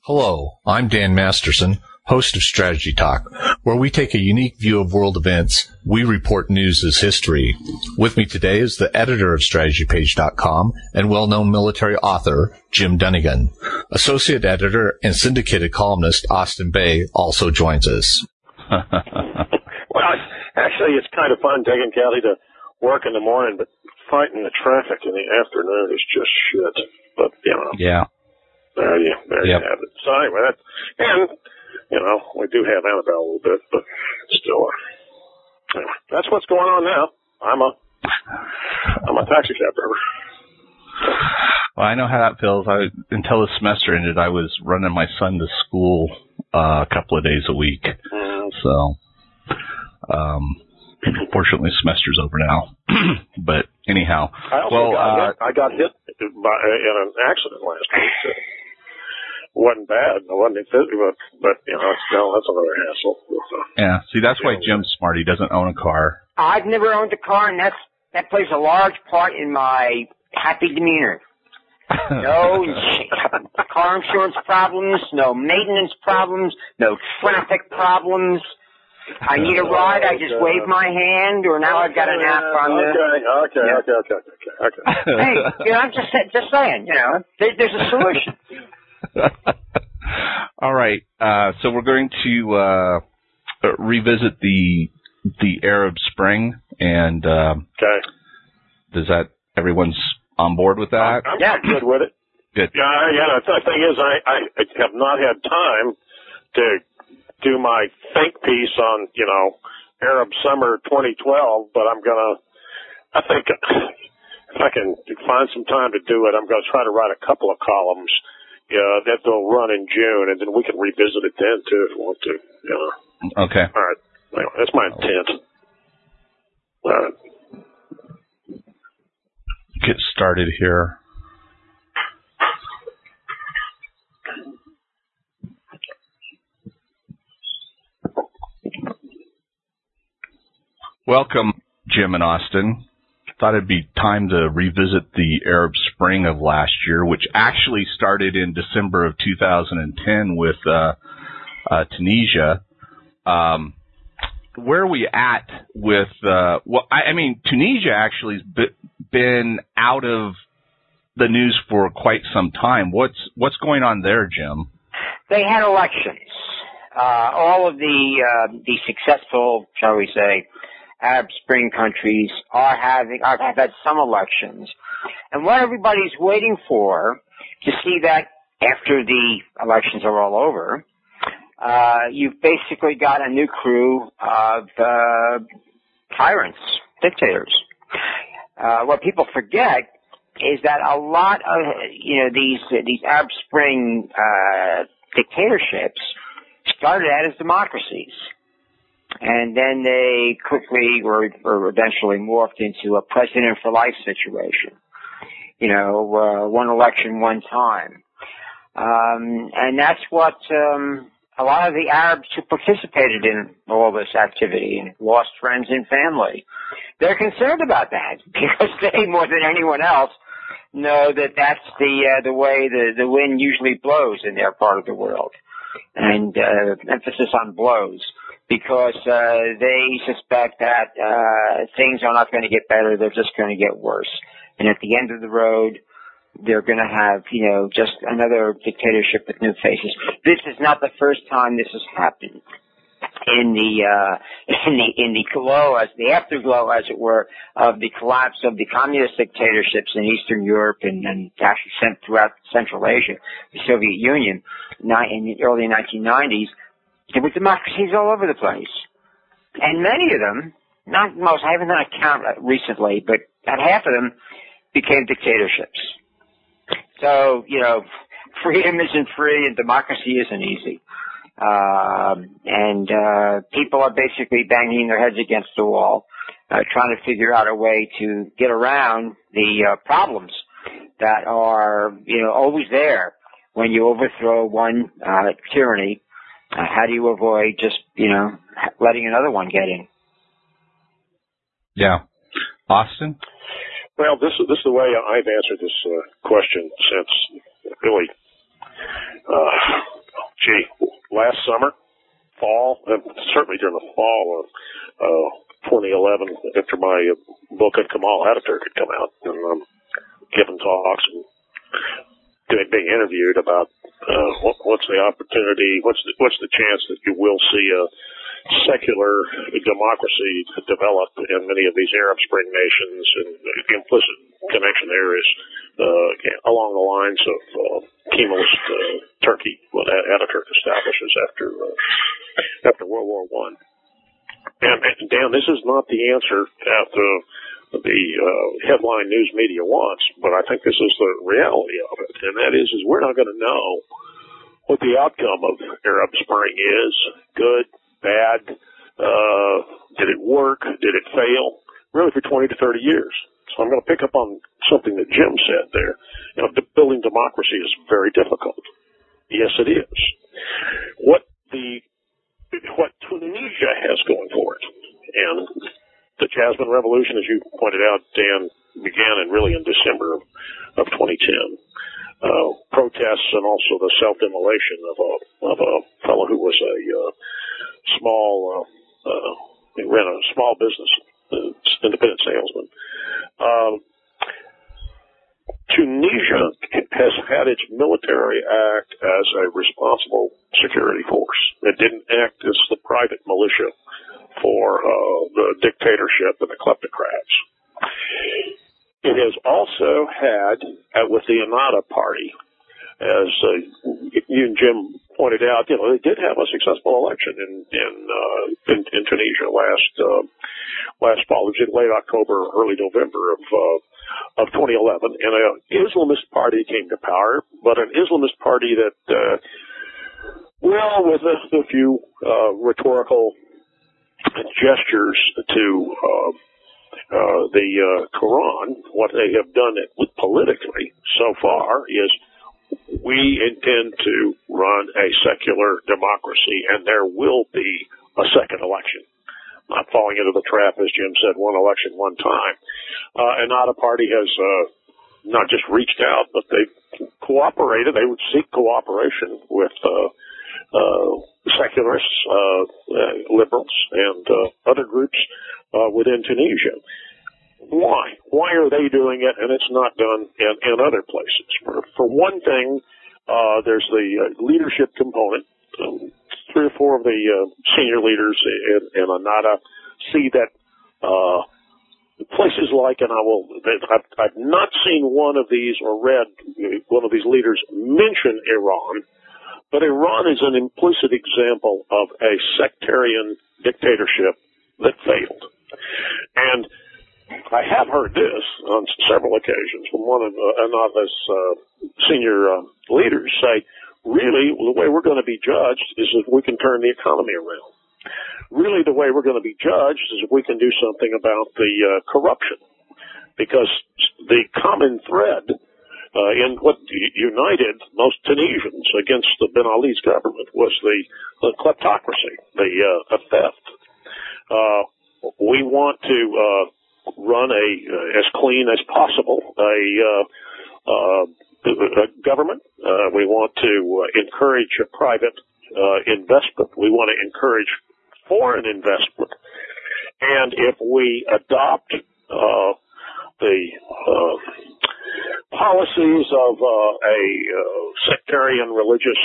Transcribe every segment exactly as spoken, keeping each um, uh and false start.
Hello, I'm Dan Masterson, host of Strategy Talk, where we take a unique view of world events. We report news as history. With me today is the editor of strategy page dot com and well-known military author, Jim Dunnigan. Associate editor and syndicated columnist Austin Bay also joins us. Well, actually, it's kind of fun taking Kelly to work in the morning, but fighting the traffic in the afternoon is just shit. But, you know. Yeah. There you, there yep. you have it. So anyway, that's, and, you know, we do have Annabelle a little bit, but still, uh, anyway, that's what's going on now. I'm a, I'm a taxi cab driver. Well, I know how that feels. I, until the semester ended, I was running my son to school uh, a couple of days a week. Mm. So, um, fortunately, the semester's over now. But anyhow, I also well, got uh, hit. I got hit by, in an accident last week. It wasn't bad. It wasn't physical, but, but you know, no, that's another hassle. So, yeah, see, that's why Jim's smart. He doesn't own a car. I've never owned a car, and that's that plays a large part in my happy demeanor. No car insurance problems, no maintenance problems, no traffic problems. I need a ride, I just wave my hand, or now I've got an app on the... Okay, okay, okay, okay, okay, okay. Hey, you know, I'm just, just saying, you know, there, there's a solution. All right, uh, so we're going to uh, revisit the the Arab Spring, and uh, okay. Does that everyone's on board with that? I'm, I'm yeah, good with it. Good. Yeah, yeah. The thing is, I, I have not had time to do my think piece on, you know, Arab Summer twenty twelve, but I'm gonna. I think if I can find some time to do it, I'm gonna try to write a couple of columns. Yeah, that they'll run in June, and then we can revisit it then, too, if we want to. You know. Okay. All right. Anyway, that's my intent. All right. Get started here. Welcome, Jim and Austin. Thought it'd be time to revisit the Arab Spring of last year, which actually started in December of two thousand ten with uh, uh, Tunisia. Um, where are we at with? Uh, well, I, I mean, Tunisia actually has been out of the news for quite some time. What's what's going on there, Jim? They had elections. Uh, all of the uh, the successful, shall we say, Arab Spring countries are having, are, have had some elections. And what everybody's waiting for to see that after the elections are all over, uh, you've basically got a new crew of, uh, tyrants, dictators. Uh, what people forget is that a lot of, you know, these, uh, these Arab Spring, uh, dictatorships started out as democracies. And then they quickly or, or eventually morphed into a president for life situation. You know, uh, one election, one time. Um, and that's what, um, a lot of the Arabs who participated in all this activity and lost friends and family, they're concerned about that because they, more than anyone else, know that that's the, uh, the way the, the wind usually blows in their part of the world. And, uh, emphasis on blows. Because uh, they suspect that uh, things are not going to get better; they're just going to get worse. And at the end of the road, they're going to have, you know, just another dictatorship with new faces. This is not the first time this has happened. In the uh, in the in the glow, as the afterglow, as it were, of the collapse of the communist dictatorships in Eastern Europe and, and actually sent throughout Central Asia, the Soviet Union, in the early nineteen nineties. There were democracies all over the place. And many of them, not most, I haven't done a count recently, but about half of them became dictatorships. So, you know, freedom isn't free and democracy isn't easy. Um, and uh, people are basically banging their heads against the wall, uh, trying to figure out a way to get around the uh, problems that are, you know, always there when you overthrow one uh, tyranny. Uh, how do you avoid just, you know, letting another one get in? Yeah. Austin? Well, this, this is the way I've answered this uh, question since really uh, gee, last summer, fall, and certainly during the fall of uh, twenty eleven, after my uh, book on Kemal Ataturk had come out, and um, giving talks and doing, being interviewed about uh, what, what's the opportunity, what's the, what's the chance that you will see a secular democracy develop in many of these Arab Spring nations, and the implicit connection there is uh, along the lines of uh, Kemalist uh, Turkey, what Ataturk establishes after uh, after World War One. And, and Dan, this is not the answer that the the uh, headline news media wants, but I think this is the reality of it, and that is, is we're not going to know what the outcome of Arab Spring is. Good, bad, uh, did it work, did it fail, really for twenty to thirty years. So I'm going to pick up on something that Jim said there. You know, building democracy is very difficult. Yes, it is. What the what Tunisia has going for it, and the Jasmine Revolution, as you pointed out, Dan, began in really in December of twenty ten. Uh, protests and also the self-immolation of a of a fellow who was a uh, small uh, uh, he ran a small business, uh, independent salesman. Uh, Tunisia has had its military act as a responsible security force. It didn't act as the private militia for uh, the dictatorship and the kleptocrats. It has also had, uh, with the Ennahda Party, as uh, you and Jim pointed out, you know, they did have a successful election in in uh, in, in Tunisia last uh, last fall. It was in late October, early November of uh, of twenty eleven, and an Islamist party came to power, but an Islamist party that, uh, well, with a, a few uh, rhetorical gestures to uh, uh, the uh, Quran, what they have done it politically so far is we intend to run a secular democracy, and there will be a second election. Not falling into the trap, as Jim said, one election, one time. Uh, Ennahda Party has uh, not just reached out, but they've cooperated. They would seek cooperation with uh, uh, secularists, uh, uh, liberals, and uh, other groups uh, within Tunisia. Why? Why are they doing it and it's not done in, in other places? For, for one thing, uh, there's the uh, leadership component. Um, three or four of the uh, senior leaders in, in Ennahda see that uh, places like, and I will, I've, I've not seen one of these or read one of these leaders mention Iran, but Iran is an implicit example of a sectarian dictatorship that failed. And I have heard this on several occasions from one of uh, Ennahda's uh, senior uh, leaders say, really, the way we're going to be judged is if we can turn the economy around. Really, the way we're going to be judged is if we can do something about the uh, corruption. Because the common thread uh, in what united most Tunisians against the Ben Ali's government was the, the kleptocracy, the, uh, the theft. Uh, we want to uh, run a uh, as clean as possible a uh, uh, government. Uh, we want to uh, encourage a private uh, investment. We want to encourage foreign investment. And if we adopt uh, the uh, policies of uh, a uh, sectarian, religious,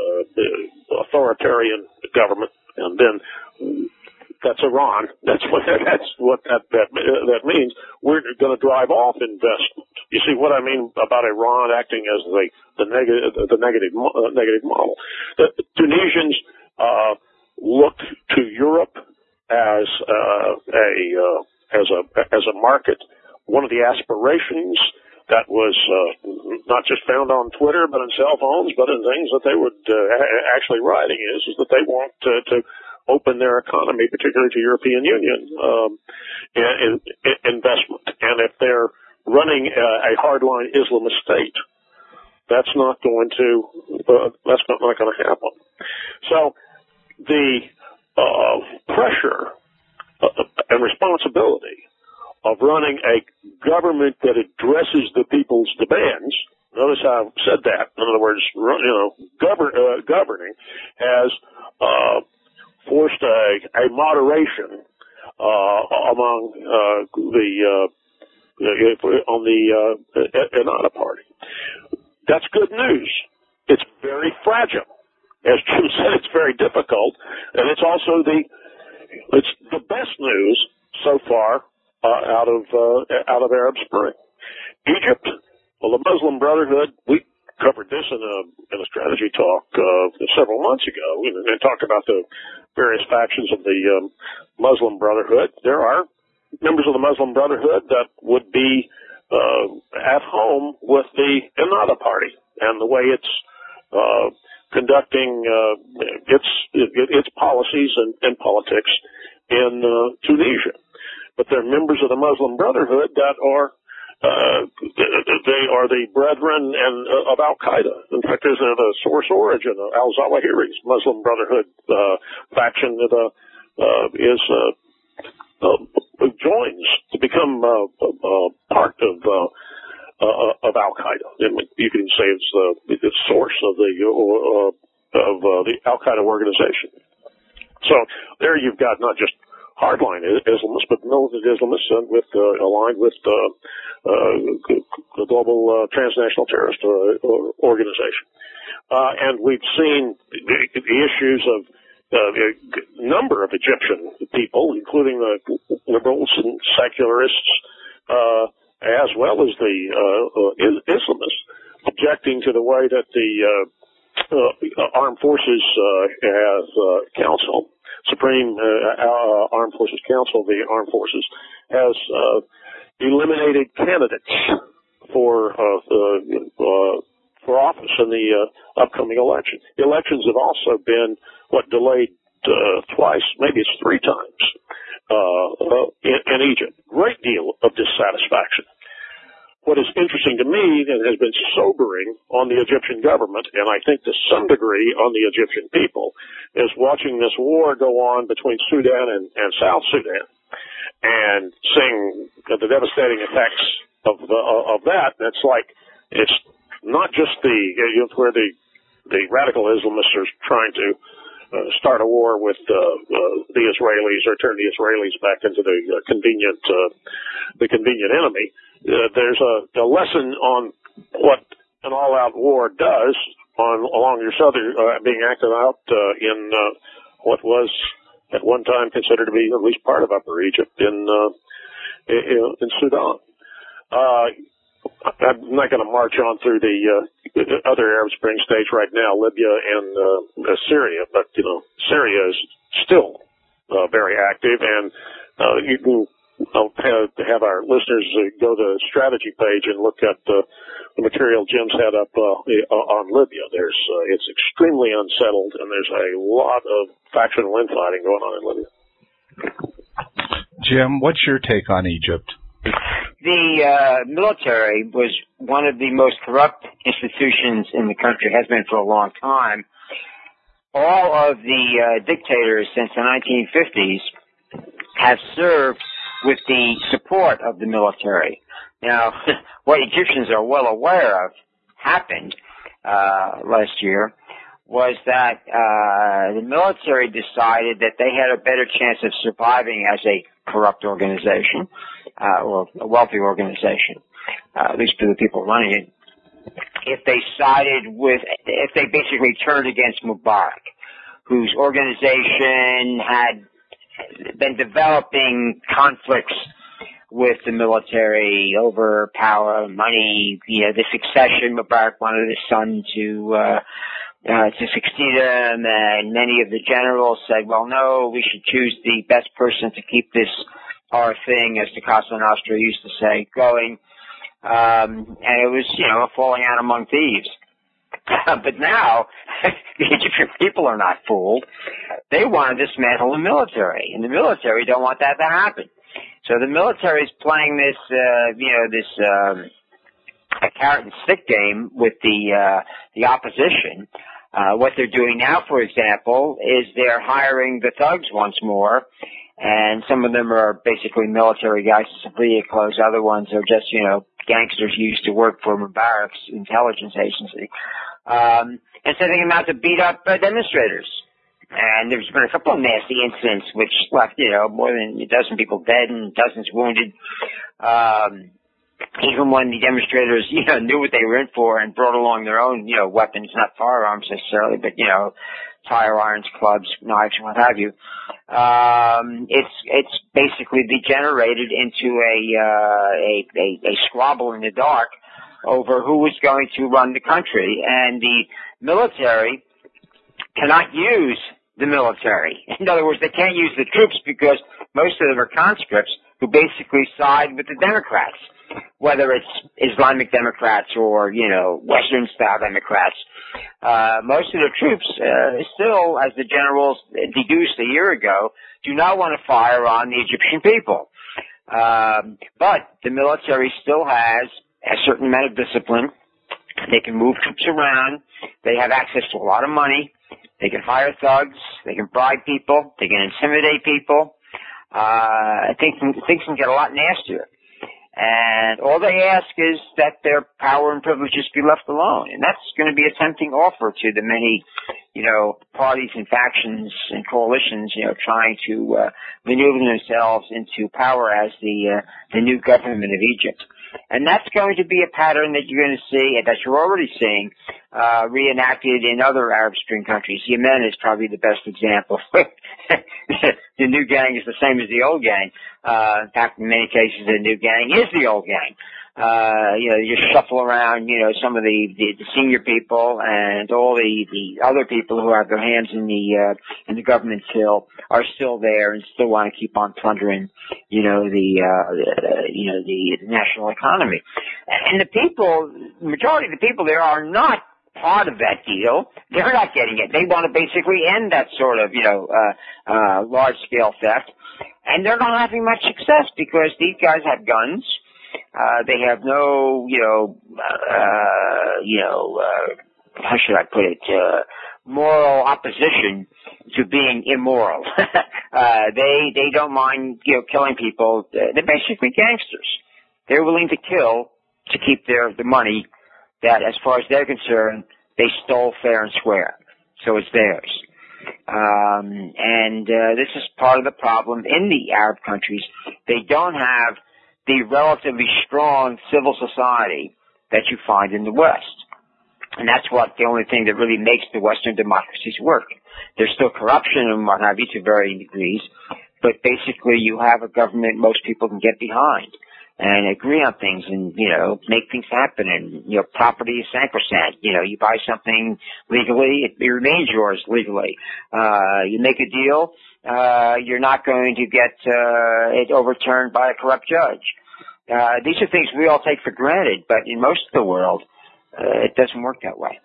uh, authoritarian government, and then that's Iran. That's what that's what that that that means. We're going to drive off investment. You see what I mean about Iran acting as the the negative the negative uh, negative model. The Tunisians uh, looked to Europe as uh, a uh, as a as a market. One of the aspirations that was uh, not just found on Twitter, but in cell phones, but in things that they would uh, actually writing is is that they want to, to open their economy, particularly to European Union um, in, in investment. And if they're running a, a hardline Islamist state, that's not going to uh, that's not, not going to happen. So the uh, pressure uh, and responsibility of running a government that addresses the people's demands. Notice how I said that. In other words, you know, govern, uh, governing has uh, forced a, a moderation uh, among uh, the uh, on the uh, Ennahda Party. That's good news. It's very fragile. As Jim said, it's very difficult, and it's also the it's the best news so far uh, out of uh, out of Arab Spring. Egypt, well, the Muslim Brotherhood, we covered this in a in a strategy talk uh, several months ago, and, and talked about the various factions of the um, Muslim Brotherhood. There are members of the Muslim Brotherhood that would be uh, at home with the Ennahda Party and the way it's uh, conducting uh, its its policies and, and politics in uh, Tunisia. But they're members of the Muslim Brotherhood that are uh, they are the brethren and uh, of Al Qaeda. In fact, there's uh, the source origin of Al Zawahiri's Muslim Brotherhood uh, faction that uh, uh, is uh, uh, joins to become uh, uh, part of. Uh, Uh, of Al Qaeda. You can say it's the, the source of the uh, of uh, the Al Qaeda organization. So there you've got not just hardline Islamists, but militant Islamists with uh, aligned with uh, uh, the global uh, transnational terrorist uh, organization. Uh, and we've seen the, the issues of uh, a number of Egyptian people, including the liberals and secularists. Uh, as well as the uh, uh, Islamists, objecting to the way that the uh, uh, Armed Forces uh, has uh, Council, Supreme uh, uh, Armed Forces Council, the Armed Forces, has uh, eliminated candidates for uh, uh, for office in the uh, upcoming election. The elections have also been what delayed uh, twice, maybe it's three times. Uh, uh, in, in Egypt. Great deal of dissatisfaction. What is interesting to me and has been sobering on the Egyptian government, and I think to some degree on the Egyptian people, is watching this war go on between Sudan and, and South Sudan and seeing the devastating effects of the, of that. It's like it's not just the you know, where the the radical Islamists are trying to Uh, start a war with uh, uh, the Israelis or turn the Israelis back into the uh, convenient, uh, the convenient enemy. Uh, there's a, a lesson on what an all-out war does on along your southern, uh, being acted out uh, in uh, what was at one time considered to be at least part of Upper Egypt in uh, in, in Sudan. Uh, I'm not going to march on through the uh, other Arab Spring states right now, Libya and uh, Syria, but you know Syria is still uh, very active, and uh, you can uh, have, have our listeners uh, go to the strategy page and look at uh, the material Jim's had up uh, on Libya. There's uh, it's extremely unsettled, and there's a lot of factional infighting going on in Libya. Jim, what's your take on Egypt? The uh, military was one of the most corrupt institutions in the country, has been for a long time. All of the uh, dictators since the nineteen fifties have served with the support of the military. Now, what Egyptians are well aware of happened uh, last year was that uh, the military decided that they had a better chance of surviving as a corrupt organization, uh, or a wealthy organization, uh, at least for the people running it, if they sided with, if they basically turned against Mubarak, whose organization had been developing conflicts with the military over power, money, you know, the succession. Mubarak wanted his son to, uh, Uh, to succeed him, and many of the generals said, well, no, we should choose the best person to keep this, our thing, as the Casa Nostra used to say, going. Um, and it was, you know, a falling out among thieves. But now, the Egyptian people are not fooled. They want to dismantle the military, and the military don't want that to happen. So the military is playing this, uh, you know, this, um, a carrot and stick game with the, uh, the opposition. Uh, what they're doing now, for example, is they're hiring the thugs once more, and some of them are basically military guys in civilian clothes. Other ones are just, you know, gangsters used to work for Mubarak's intelligence agency, um, and sending them out to beat up uh, demonstrators. And there's been a couple of nasty incidents which left, you know, more than a dozen people dead and dozens wounded. Um, even when the demonstrators, you know, knew what they were in for and brought along their own, you know, weapons, not firearms necessarily, but, you know, tire irons, clubs, knives, and what have you. Um, it's, it's basically degenerated into a, uh, a, a, a squabble in the dark over who was going to run the country. And the military cannot use the military. In other words, they can't use the troops because most of them are conscripts who basically side with the Democrats, whether it's Islamic Democrats or, you know, Western-style Democrats. Uh, most of the troops uh, still, as the generals deduced a year ago, do not want to fire on the Egyptian people. Um, but the military still has a certain amount of discipline. They can move troops around. They have access to a lot of money. They can hire thugs. They can bribe people. They can intimidate people. Uh, I think things can get a lot nastier. And all they ask is that their power and privileges be left alone. And that's going to be a tempting offer to the many, you know, parties and factions and coalitions, you know, trying to uh, maneuver themselves into power as the uh, the new government of Egypt. And that's going to be a pattern that you're going to see, and that you're already seeing, uh, reenacted in other Arab Spring countries. Yemen is probably the best example. The new gang is the same as the old gang. Uh, in fact, in many cases, the new gang is the old gang. Uh, you know, you shuffle around, you know, some of the, the, the senior people and all the, the other people who have their hands in the, uh, in the government till are still there and still want to keep on plundering, you know, the, uh, uh you know, the, the national economy. And the people, the majority of the people there are not part of that deal. They're not getting it. They want to basically end that sort of, you know, uh, uh, large scale theft. And they're not having much success because these guys have guns. Uh, they have no, you know, uh, you know, uh, how should I put it, uh, moral opposition to being immoral. uh, they, they don't mind, you know, killing people. They're basically gangsters. They're willing to kill to keep their, the money that, as far as they're concerned, they stole fair and square. So it's theirs. Um, and, uh, this is part of the problem in the Arab countries. They don't have the relatively strong civil society that you find in the West. And that's what the only thing that really makes the Western democracies work. There's still corruption and what have you to varying degrees, but basically you have a government most people can get behind and agree on things and, you know, make things happen. And, you know, property is sacrosanct. You know, you buy something legally, it, it remains yours legally. Uh, you make a deal, uh, you're not going to get, uh, it overturned by a corrupt judge. Uh, these are things we all take for granted, but in most of the world, uh, it doesn't work that way.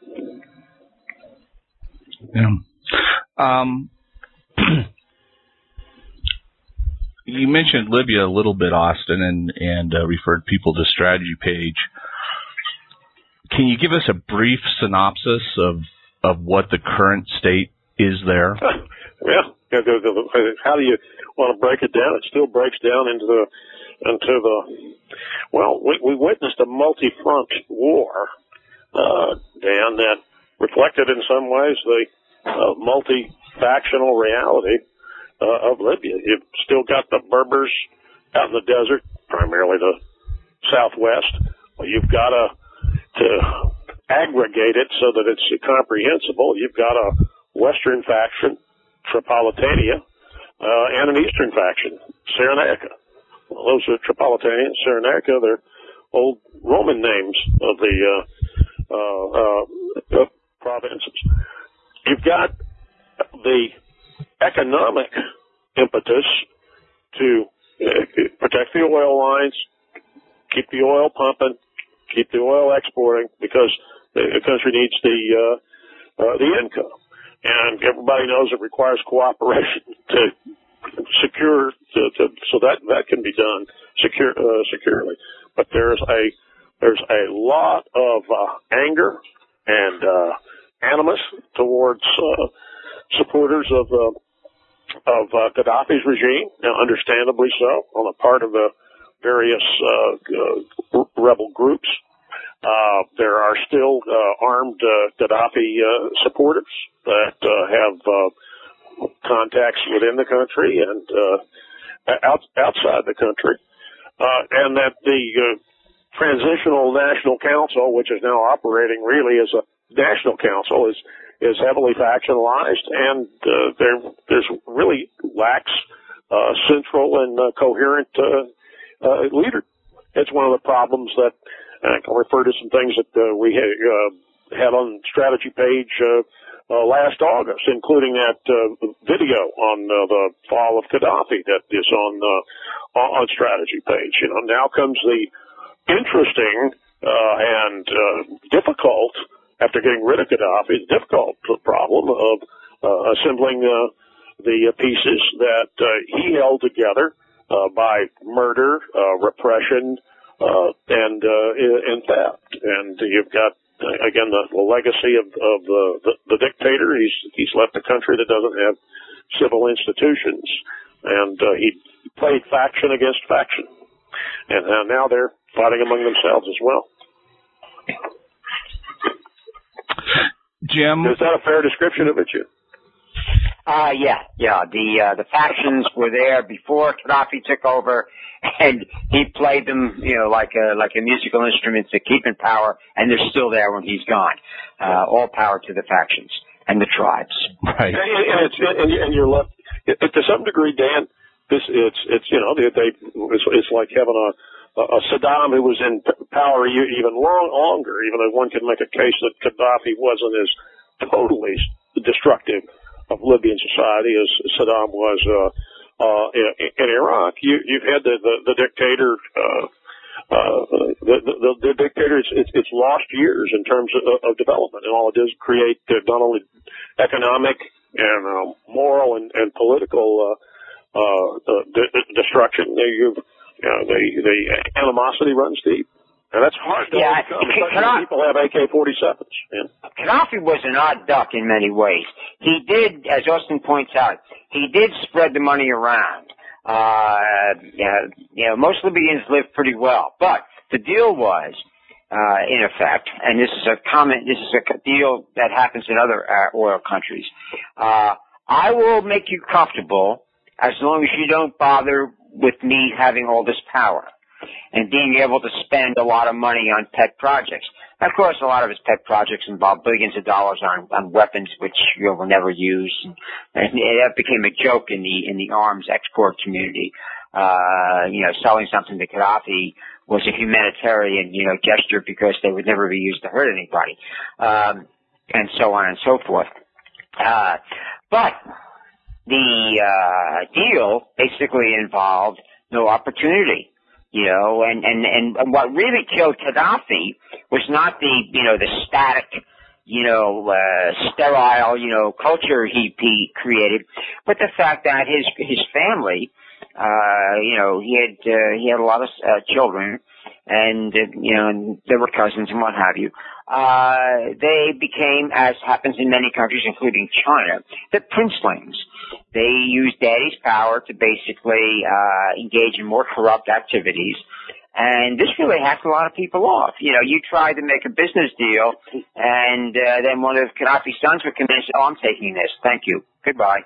Yeah. Um, you mentioned Libya a little bit, Austin, and, and uh, referred people to Strategy Page. Can you give us a brief synopsis of, of what the current state is there? Well, how do you want to break it down? It still breaks down into the, into the, well, we, we witnessed a multi-front war, uh, Dan, that reflected in some ways the uh, multi-factional reality uh, of Libya. You've still got the Berbers out in the desert, primarily the southwest. Well, you've got to, to aggregate it so that it's comprehensible. You've got a western faction, Tripolitania, uh, and an eastern faction, Cyrenaica. Well, those are Tripolitania and Cyrenaica. They're old Roman names of the uh, uh, uh, provinces. You've got the economic impetus to uh, protect the oil lines, keep the oil pumping, keep the oil exporting, because the country needs the uh, uh, the income. And everybody knows it requires cooperation to secure, to, to, so that that can be done secure, uh, securely. But there's a there's a lot of uh, anger and uh, animus towards uh, supporters of uh, of uh, Gaddafi's regime, and understandably so, on the part of the various uh, uh, rebel groups. Uh, there are still uh, armed uh, Gaddafi uh, supporters that uh, have uh, contacts within the country and uh, out, outside the country, uh, and that the uh, Transitional National Council, which is now operating really as a national council, is is heavily factionalized, and uh, there there's really lacks uh, central and uh, coherent uh, uh, leader. It's one of the problems that. I can refer to some things that uh, we had, uh, had on strategy page uh, uh, last August, including that uh, video on uh, the fall of Gaddafi that is on uh, on strategy page. You know, now comes the interesting uh, and uh, difficult, after getting rid of Gaddafi, the difficult problem of uh, assembling uh, the pieces that uh, he held together uh, by murder, uh, repression. Uh, and, uh, and theft. And you've got, uh, again, the, the legacy of, of the, the, the dictator. He's, he's left a country that doesn't have civil institutions. And, uh, he played faction against faction. And uh, now they're fighting among themselves as well. Jim? Is that a fair description of it, Jim? Uh, yeah, yeah. The, uh, the factions were there before Gaddafi took over, and he played them, you know, like a, like a musical instrument to keep in power, and they're still there when he's gone. Uh, all power to the factions and the tribes. Right. And, and, it's, and, and you're left, to some degree, Dan, this, it's, it's, you know, they, they it's, it's like having a, a Saddam who was in power even long, longer, even though one can make a case that Gaddafi wasn't as totally destructive of Libyan society as Saddam was uh, uh, in, in Iraq. You, you've had the, the, the dictator, uh, uh, the, the, the dictator, it's, it's, it's lost years in terms of, of development, and all it does is create uh, not only economic and uh, moral and, and political uh, uh, uh, de- destruction. You've, you know, the, the animosity runs deep. And that's hard to yeah, overcome, especially when people have A K forty-sevens. Yeah. Gaddafi was an odd duck in many ways. He did, as Austin points out, he did spread the money around. Uh, yeah, you know, most Libyans lived pretty well. But the deal was, uh, in effect, and this is a common, this is a deal that happens in other uh, oil countries, uh, I will make you comfortable as long as you don't bother with me having all this power and being able to spend a lot of money on pet projects. Of course, a lot of his pet projects involved billions of dollars on, on weapons which you know, were never used, and, and that became a joke in the in the arms export community. Uh, you know, selling something to Gaddafi was a humanitarian, you know, gesture because they would never be used to hurt anybody, um, and so on and so forth. Uh, but the uh, deal basically involved no opportunity. You know, and, and, and what really killed Gaddafi was not the, you know, the static, you know, uh, sterile, you know, culture he, he created, but the fact that his, his family, uh, you know, he had, uh, he had a lot of, uh, children, and, uh, you know, and there were cousins and what have you. Uh, they became, as happens in many countries, including China, the princelings. They used daddy's power to basically, uh, engage in more corrupt activities. And this really hacked a lot of people off. You know, you tried to make a business deal, and, uh, then one of Gaddafi's sons would come in and say, oh, I'm taking this. Thank you. Goodbye.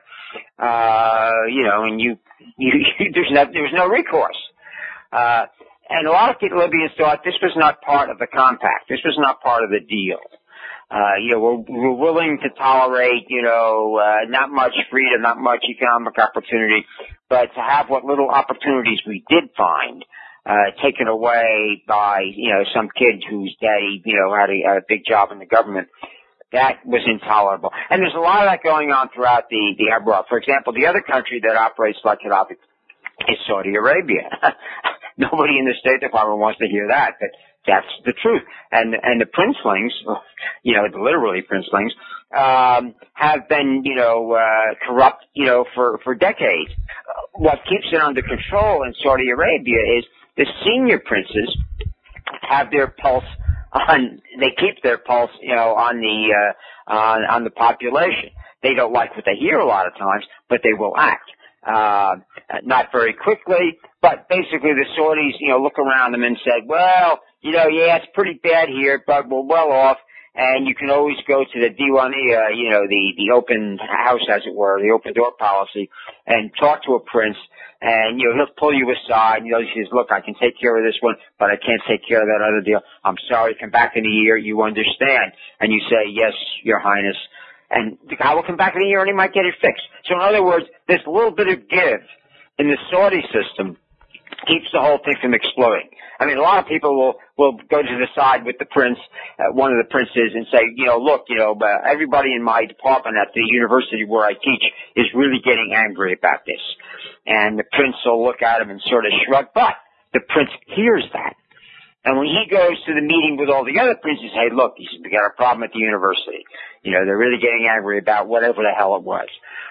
Uh, you know, and you, you, there's no, there was no recourse. Uh, And a lot of people, Libyans, thought this was not part of the compact. This was not part of the deal. Uh, you know, we're, we're willing to tolerate, you know, uh, not much freedom, not much economic opportunity, but to have what little opportunities we did find, uh, taken away by, you know, some kid whose daddy, you know, had a, had a big job in the government, that was intolerable. And there's a lot of that going on throughout the, the Arab world. For example, the other country that operates like Gaddafi is Saudi Arabia. Nobody in the State Department wants to hear that, but that's the truth. And and the princelings, you know, literally princelings, um, have been, you know, uh, corrupt, you know, for for decades. What keeps it under control in Saudi Arabia is the senior princes have their pulse on. They keep their pulse, you know, on the uh, on, on the population. They don't like what they hear a lot of times, but they will act. Uh, not very quickly, but basically the Saudis, you know, look around them and said, well, you know, yeah, it's pretty bad here, but we're well off, and you can always go to the Diwania, you know, the, the open house, as it were, the open door policy, and talk to a prince, and, you know, he'll pull you aside, and, you know, he says, look, I can take care of this one, but I can't take care of that other deal. I'm sorry, come back in a year, you understand. And you say, yes, Your Highness. And the guy will come back in a year and he might get it fixed. So in other words, this little bit of give in the Saudi system keeps the whole thing from exploding. I mean, a lot of people will, will go to the side with the prince, uh, one of the princes, and say, you know, look, you know, uh, everybody in my department at the university where I teach is really getting angry about this. And the prince will look at him and sort of shrug, but the prince hears that. And when he goes to the meeting with all the other princes, hey, look, he says, we got a problem at the university. You know, they're really getting angry about whatever the hell it was.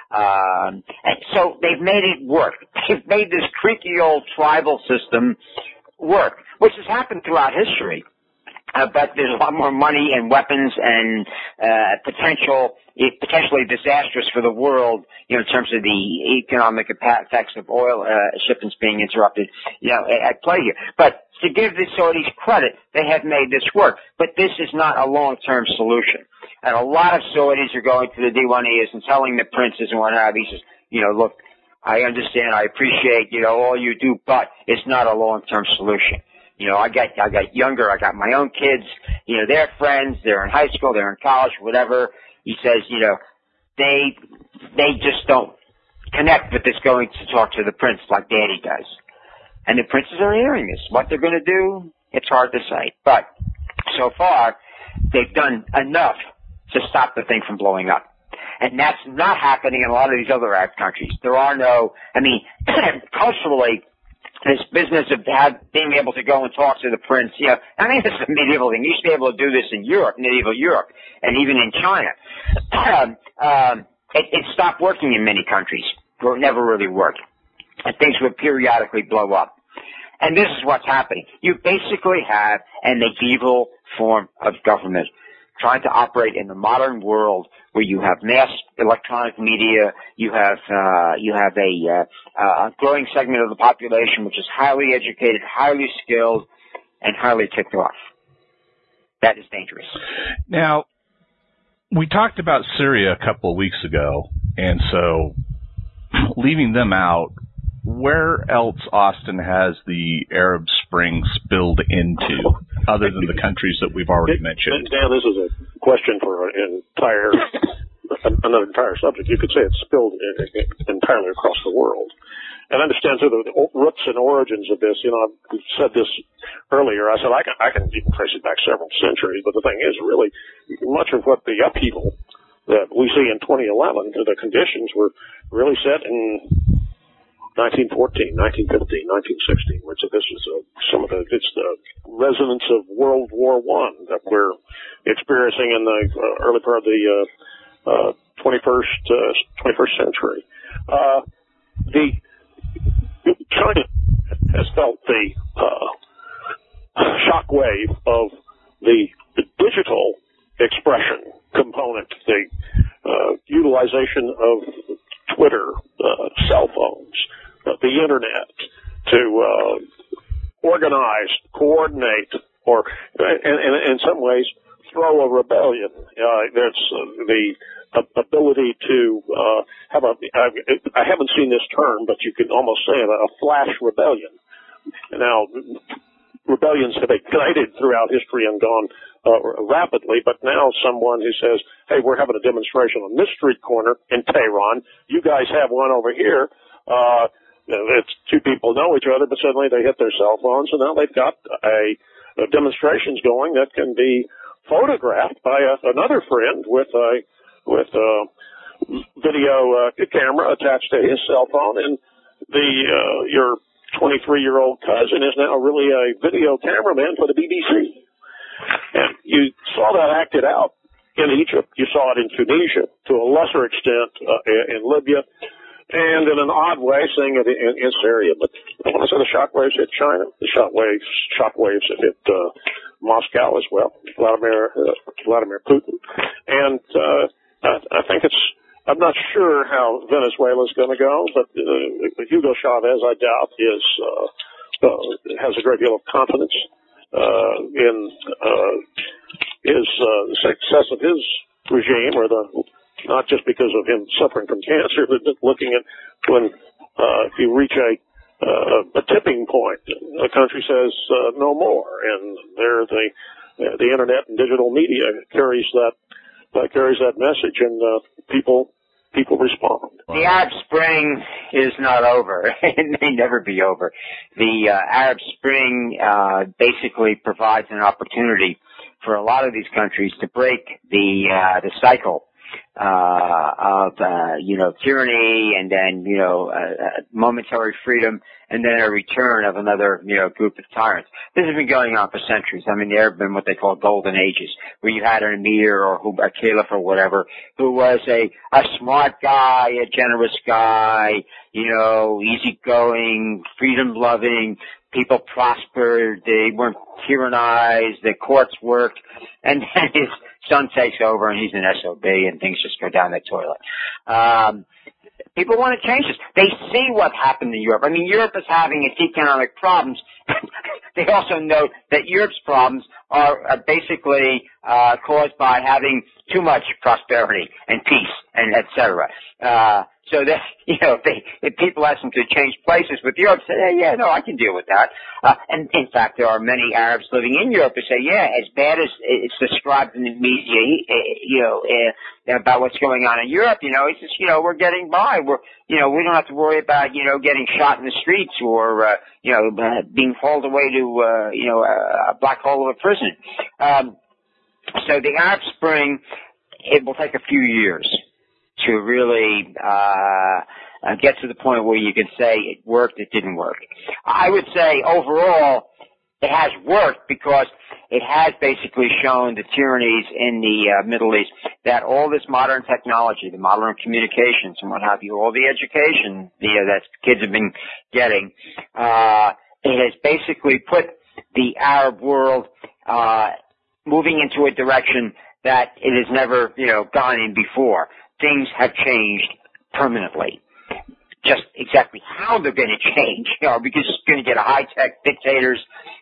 Um, and so they've made it work. They've made this creaky old tribal system work, which has happened throughout history. Uh, but there's a lot more money and weapons and uh, potential, potentially disastrous for the world, you know, in terms of the economic effects of oil uh, shipments being interrupted, you know, at play here. But to give the Saudis credit, they have made this work. But this is not a long-term solution. And a lot of Saudis are going to the Diwaniyas and telling the princes and what have you, says, you know, look, I understand, I appreciate, you know, all you do, but it's not a long-term solution. You know, I got, I got younger, I got my own kids, you know, they're friends, they're in high school, they're in college, whatever. He says, you know, they, they just don't connect with this going to talk to the prince like Daddy does. And the princes are hearing this. What they're going to do, it's hard to say. But so far, they've done enough to stop the thing from blowing up. And that's not happening in a lot of these other Arab countries. There are no, I mean, culturally, this business of have, being able to go and talk to the prince, you know, I mean, this is a medieval thing. You used to be able to do this in Europe, medieval Europe, and even in China. Um, um, it, it stopped working in many countries, or it never really worked. And things would periodically blow up. And this is what's happening. You basically have a medieval form of government trying to operate in the modern world where you have mass electronic media, you have uh, you have a, uh, a growing segment of the population which is highly educated, highly skilled, and highly ticked off. That is dangerous. Now, we talked about Syria a couple of weeks ago, and so leaving them out, where else, Austin, has the Arab Spring spilled into, other than the countries that we've already mentioned? Dan, this is a question for an entire, another entire subject. You could say it's spilled entirely across the world. And I understand, too, the roots and origins of this. You know, I said this earlier. I said I can, I can even trace it back several centuries, but the thing is, really, much of what the upheaval that we see in twenty eleven, the conditions were really set in nineteen fourteen, nineteen fifteen, nineteen sixteen, which this is a, some of the, it's the resonance of World War One that we're experiencing in the uh, early part of the uh, uh, twenty-first, uh, twenty-first century. Uh, the China has felt the uh, shock wave of the, the digital expression component, the uh, utilization of Twitter, uh, cell phones, uh, the internet to uh, organize, coordinate, or in, in some ways throw a rebellion. Uh, there's uh, the uh, ability to uh, have a, I, I haven't seen this term, but you can almost say it, a flash rebellion. Now, rebellions have ignited throughout history and gone uh, rapidly, but now someone who says, hey, we're having a demonstration on this street corner in Tehran, you guys have one over here, uh, it's two people know each other, but suddenly they hit their cell phones, and now they've got a, a demonstrations going that can be photographed by a, another friend with a with a video uh, camera attached to his cell phone, and the uh, your twenty-three-year-old cousin is now really a video cameraman for the B B C. And you saw that acted out in Egypt. You saw it in Tunisia, to a lesser extent uh, in Libya, and in an odd way, seeing it in, in Syria. But when I say the shockwaves hit China, the shockwaves, shockwaves that hit uh, Moscow as well, Vladimir uh, Vladimir Putin, and uh, I, I think it's. I'm not sure how Venezuela is going to go, but uh, Hugo Chavez, I doubt, is uh, uh, has a great deal of confidence uh, in uh, his uh, the success of his regime, or the not just because of him suffering from cancer, but looking at when uh, if you reach a Uh, a tipping point. The country says uh, no more, and there the uh, the internet and digital media carries that uh, carries that message, and uh, people people respond. The Arab Spring is not over. It may never be over. The uh, Arab Spring uh, basically provides an opportunity for a lot of these countries to break the uh, the cycle uh of uh you know tyranny, and then you know uh, momentary freedom, and then a return of another you know group of tyrants. This has been going on for centuries. I mean, there have been what they call golden ages, where you had an emir or who, a caliph or whatever, who was a a smart guy, a generous guy, you know, easygoing, freedom loving. People prospered. They weren't tyrannized. The courts worked, and then his son takes over, and he's an S O B, and things just go down the toilet. Um, people want to change this. They see what happened in Europe. I mean, Europe is having its economic problems. They also know that Europe's problems are, are basically uh, caused by having too much prosperity and peace, and et cetera. Uh, so that, you know, if, they, if people ask them to change places with Europe, say, hey, yeah, no, I can deal with that. Uh, and in fact, there are many Arabs living in Europe who say, yeah, as bad as it's described in the media, you know, uh, about what's going on in Europe, you know, it's just, you know, we're getting by. We're, you know, we don't have to worry about, you know, getting shot in the streets or, uh, you know, uh, being hauled away to, uh, you know, a, a black hole of a prison. Um, so the Arab Spring, it will take a few years to really uh, uh get to the point where you can say it worked, it didn't work. I would say overall it has worked, because it has basically shown the tyrannies in the uh, Middle East that all this modern technology, the modern communications and what have you, all the education you know, that kids have been getting, uh, it has basically put the Arab world uh, moving into a direction that it has never, you know, gone in before. Things have changed permanently. Just exactly how they're going to change, you know, because it's going to get a high-tech dictators,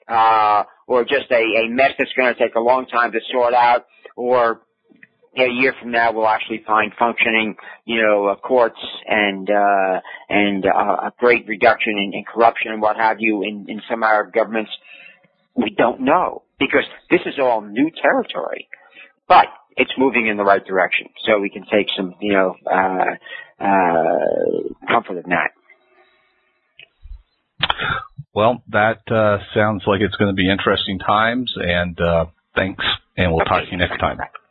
uh, or just a, a mess that's going to take a long time to sort out, or a year from now we'll actually find functioning, you know, uh, courts and, uh, and, uh, a great reduction in, in corruption and what have you in, in some Arab governments. We don't know, because this is all new territory. But it's moving in the right direction, so we can take some, you know, uh, uh, comfort in that. Well, that uh, sounds like it's going to be interesting times, and uh, thanks, and we'll Okay. talk to you next time.